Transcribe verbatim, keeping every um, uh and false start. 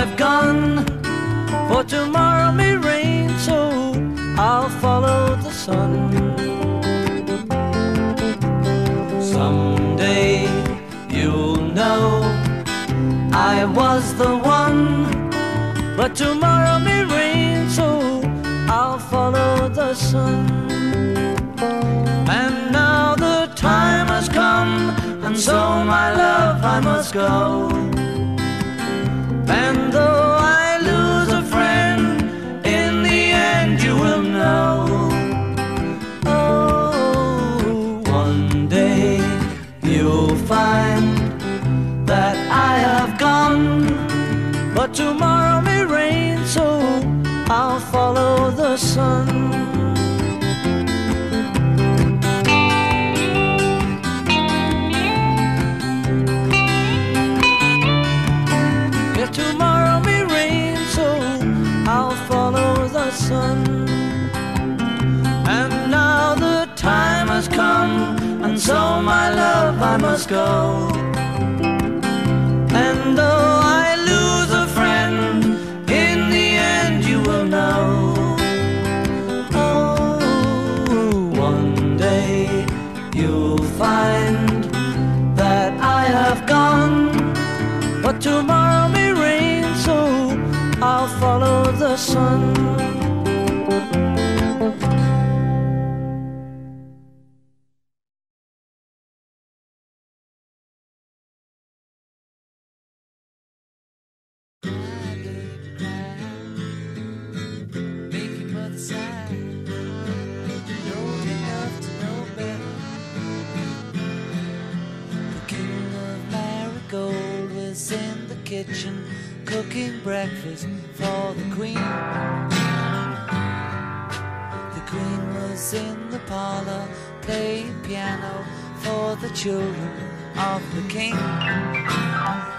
have gone, for tomorrow may rain, so I'll follow the sun. Someday you'll know I was the one, but tomorrow may rain, so I'll follow the sun. And now the time has come, and so my love I must go. And though I lose a friend, in the end you will know. Oh, one day you'll find that I have gone, but tomorrow may rain, so I'll follow the sun. Tomorrow may rain, so I'll follow the sun. And now the time has come, and so my love I must go. And though I lose a friend, in the end you will know. Oh, one day you'll find that I have gone, but tomorrow may rain, so I'll follow the sun. In the kitchen, cooking breakfast for the Queen. The Queen was in the parlor, playing piano for the children of the King.